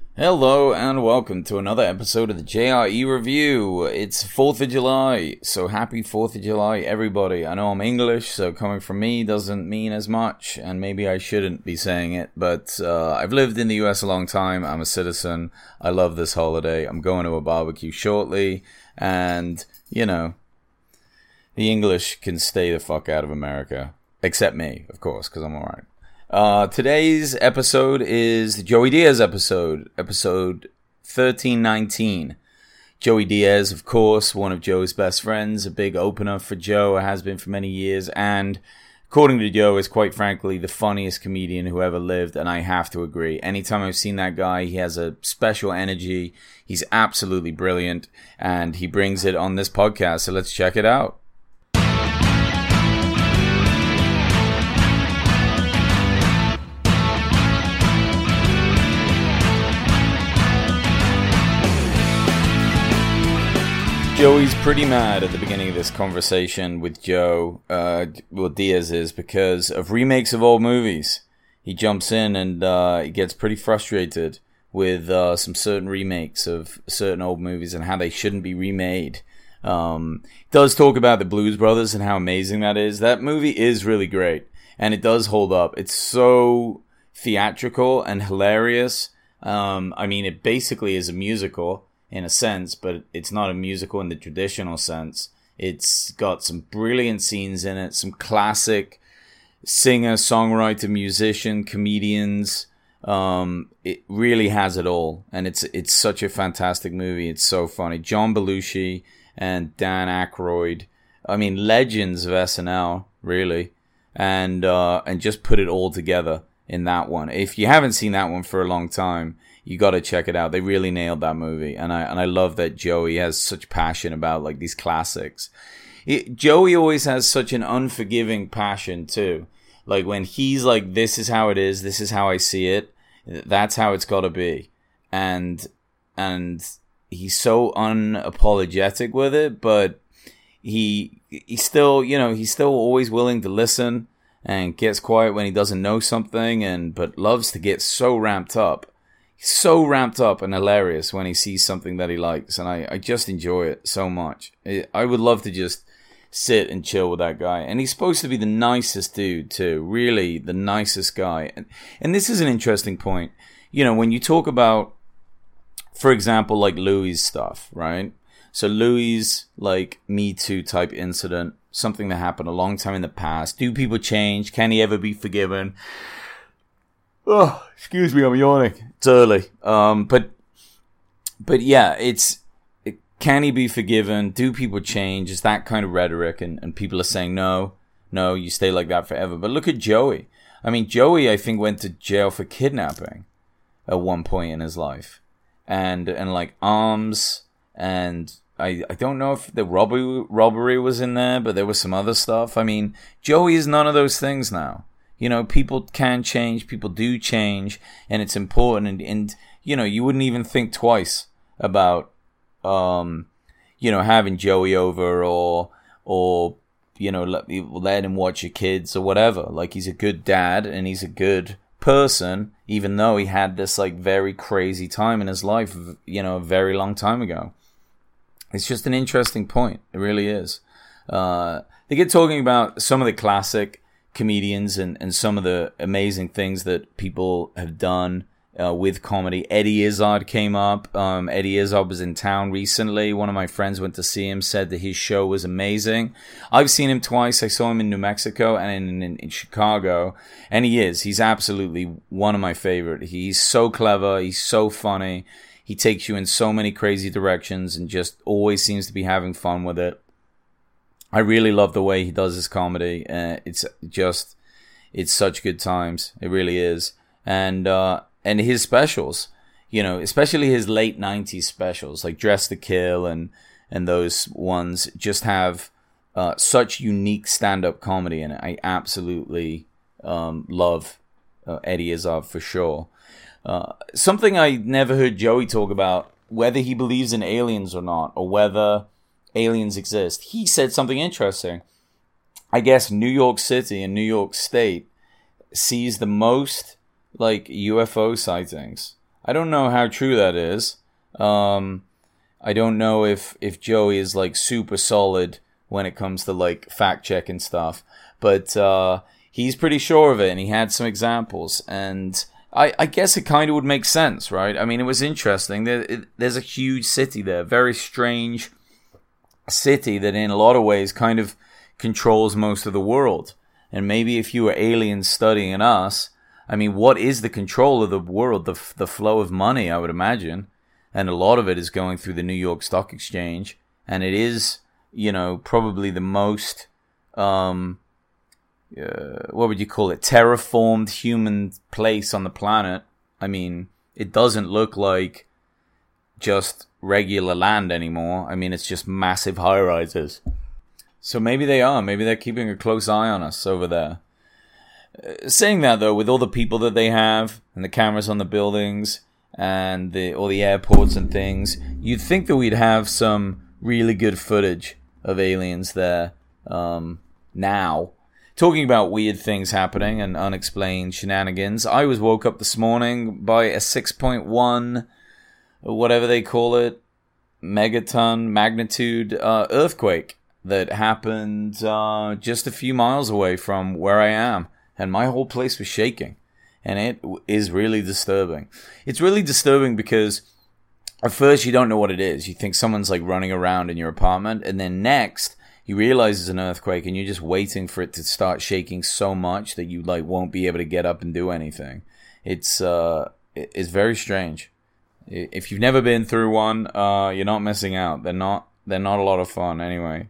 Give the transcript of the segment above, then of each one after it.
Hello and welcome to another episode of the JRE Review. It's 4th of July, so happy 4th of July everybody. I know I'm English, so coming from me doesn't mean as much, and maybe I shouldn't be saying it, but I've lived in the US a long time, I'm a citizen, I love this holiday, I'm going to a barbecue shortly, and, you know, the English can stay the fuck out of America. Except me, of course, because I'm alright. Today's episode is the Joey Diaz episode 1319. Joey Diaz, of course, one of Joe's best friends, a big opener for Joe, has been for many years, and according to Joe, is quite frankly the funniest comedian who ever lived, and I have to agree. Anytime I've seen that guy, he has a special energy, he's absolutely brilliant, and he brings it on this podcast, so let's check it out. Joey's pretty mad at the beginning of this conversation with Joe, Diaz is, because of remakes of old movies. He jumps in and he gets pretty frustrated with some certain remakes of certain old movies and how they shouldn't be remade. Does talk about the Blues Brothers and how amazing that is. That movie is really great, and it does hold up. It's so theatrical and hilarious. I mean, it basically is a musical in a sense, but it's not a musical in the traditional sense. It's got some brilliant scenes in it, some classic singer, songwriter, musician, comedians. It really has it all, and it's such a fantastic movie. It's so funny. John Belushi and Dan Aykroyd, I mean, legends of SNL, really, and just put it all together in that one. If you haven't seen that one for a long time, you got to check it out. They really nailed that movie, and I love that Joey has such passion about like these classics. Joey always has such an unforgiving passion too. Like when he's like, "This is how it is. This is how I see it. That's how it's got to be," and he's so unapologetic with it. But he's still, he's still always willing to listen and gets quiet when he doesn't know something, but loves to get so ramped up. So ramped up and hilarious when he sees something that he likes, and I just enjoy it so much. I would love to just sit and chill with that guy, and he's supposed to be the nicest dude too, really the nicest guy. And this is an interesting point, when you talk about, for example, like Louis' stuff, right? So Louis' like Me Too type incident, something that happened a long time in the past. Do people change? Can he ever be forgiven? Oh, excuse me, I'm yawning. It's early. But yeah, can he be forgiven? Do people change? It's that kind of rhetoric, and people are saying, no, you stay like that forever. But look at Joey. I mean, Joey, I think, went to jail for kidnapping at one point in his life. And like arms, and I don't know if the robbery was in there, but there was some other stuff. I mean, Joey is none of those things now. People can change, people do change, and it's important. And you wouldn't even think twice about, having Joey over or let him watch your kids or whatever. Like, he's a good dad and he's a good person, even though he had this, like, very crazy time in his life, a very long time ago. It's just an interesting point. It really is. They get talking about some of the classic comedians and some of the amazing things that people have done with comedy. Eddie Izzard came up. Eddie Izzard was in town recently. One of my friends went to see him, said that his show was amazing. I've seen him twice. I saw him in New Mexico and in Chicago, and he's absolutely one of my favorite. He's so clever. He's so funny. He takes you in so many crazy directions and just always seems to be having fun with it. I really love the way he does his comedy. It's such good times. It really is. And his specials, especially his late 90s specials, like Dress to Kill and those ones, just have such unique stand-up comedy in it. I absolutely love Eddie Izzard for sure. Something I never heard Joey talk about, whether he believes in aliens or not, or whether aliens exist. He said something interesting. I guess New York City and New York State sees the most like UFO sightings. I don't know how true that is. I don't know if Joey is like super solid when it comes to like fact checking stuff, but he's pretty sure of it, and he had some examples, and I guess it kind of would make sense, right? I mean, it was interesting. There's a huge city there, very strange city that in a lot of ways kind of controls most of the world. And maybe if you were aliens studying us, I mean, what is the control of the world? The flow of money, I would imagine. And a lot of it is going through the New York Stock Exchange. And it is, you know, probably the most, what would you call it? Terraformed human place on the planet. I mean, it doesn't look like just regular land anymore. I mean, it's just massive high-rises. So maybe they are. Maybe they're keeping a close eye on us over there. Saying that, though, with all the people that they have, and the cameras on the buildings, and all the airports and things, you'd think that we'd have some really good footage of aliens there now. Talking about weird things happening and unexplained shenanigans, I was woke up this morning by a 6.1, whatever they call it, megaton magnitude earthquake that happened just a few miles away from where I am. And my whole place was shaking. And it is really disturbing. It's really disturbing because at first you don't know what it is. You think someone's like running around in your apartment. And then next, you realize it's an earthquake and you're just waiting for it to start shaking so much that you like won't be able to get up and do anything. It's very strange. If you've never been through one, you're not missing out. They're not a lot of fun anyway.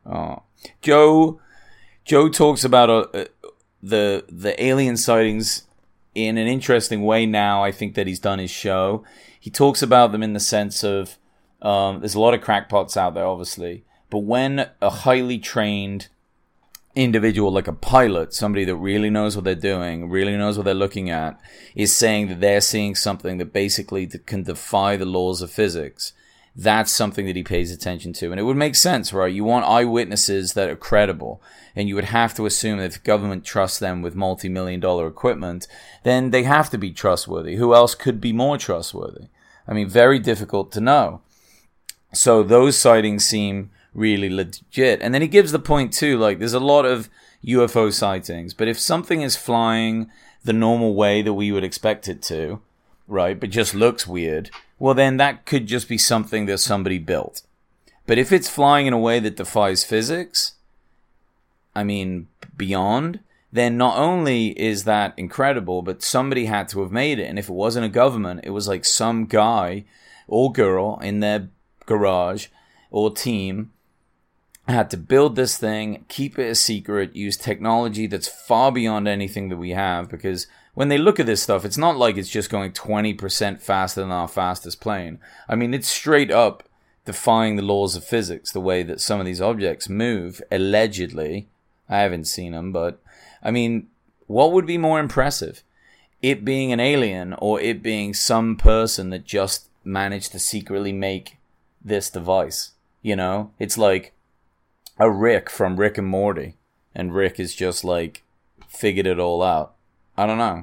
Joe talks about the alien sightings in an interesting way now. I think that he's done his show. He talks about them in the sense of there's a lot of crackpots out there, obviously, but when a highly trained individual like a pilot, somebody that really knows what they're doing, really knows what they're looking at, is saying that they're seeing something that basically can defy the laws of physics, that's something that he pays attention to. And it would make sense, right? You want eyewitnesses that are credible. And you would have to assume that if the government trusts them with multi-million-dollar equipment, then they have to be trustworthy. Who else could be more trustworthy? I mean, very difficult to know. So those sightings seem really legit. And then he gives the point, too, like, there's a lot of UFO sightings. But if something is flying the normal way that we would expect it to, right, but just looks weird, well, then that could just be something that somebody built. But if it's flying in a way that defies physics, I mean, beyond, then not only is that incredible, but somebody had to have made it. And if it wasn't a government, it was like some guy or girl in their garage or team had to build this thing, keep it a secret, use technology that's far beyond anything that we have. Because when they look at this stuff, it's not like it's just going 20% faster than our fastest plane. I mean, it's straight up defying the laws of physics, the way that some of these objects move, allegedly. I haven't seen them, but I mean, what would be more impressive? It being an alien or it being some person that just managed to secretly make this device? You know, it's like a Rick from Rick and Morty, and Rick is just like figured it all out. I don't know.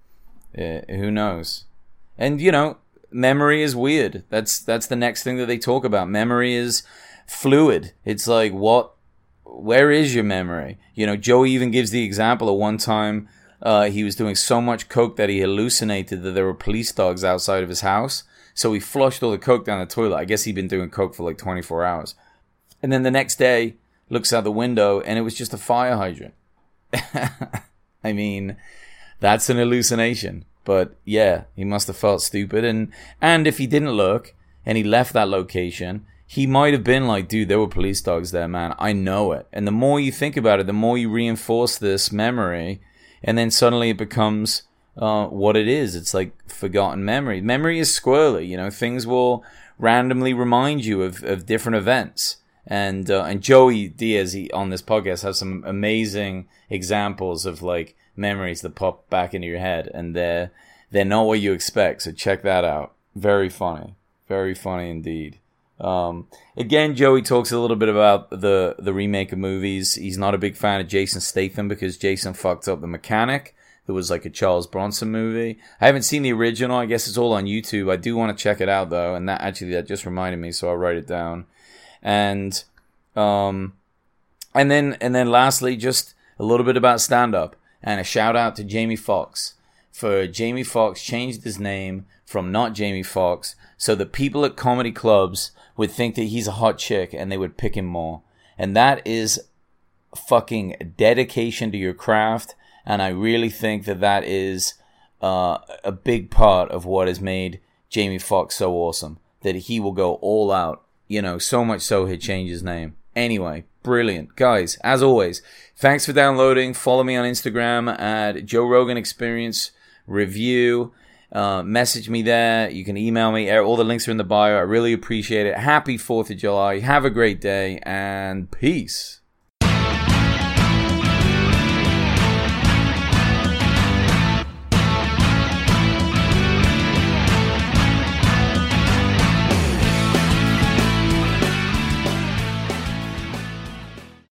Who knows? And you know, memory is weird. That's the next thing that they talk about. Memory is fluid. It's like, where is your memory? You know, Joey even gives the example of one time he was doing so much coke that he hallucinated that there were police dogs outside of his house. So he flushed all the coke down the toilet. I guess he'd been doing coke for like 24 hours. And then the next day, looks out the window and it was just a fire hydrant. I mean, that's an hallucination. But yeah, he must have felt stupid. And if he didn't look and he left that location, he might have been like, dude, there were police dogs there, man. I know it. And the more you think about it, the more you reinforce this memory. And then suddenly it becomes what it is. It's like forgotten memory. Memory is squirrely. You know, things will randomly remind you of different events. And Joey Diaz on this podcast has some amazing examples of like memories that pop back into your head. And they're not what you expect. So check that out. Very funny. Very funny indeed. Again, Joey talks a little bit about the remake of movies. He's not a big fan of Jason Statham because Jason fucked up the mechanic There was like a Charles Bronson movie. I haven't seen the original. I guess it's all on YouTube. I do want to check it out though, and that just reminded me, so I'll write it down. And then lastly, just a little bit about stand-up and a shout out to Jamie Foxx. For Jamie Foxx changed his name from Not Jamie Foxx so that people at comedy clubs would think that he's a hot chick and they would pick him more. And that is fucking dedication to your craft. And I really think that is a big part of what has made Jamie Foxx so awesome. That he will go all out. You know, so much so he'd change his name. Anyway, brilliant. Guys, as always, thanks for downloading. Follow me on Instagram at Joe Rogan Experience Review. Message me there. You can email me. All the links are in the bio. I really appreciate it. Happy 4th of July. Have a great day and peace.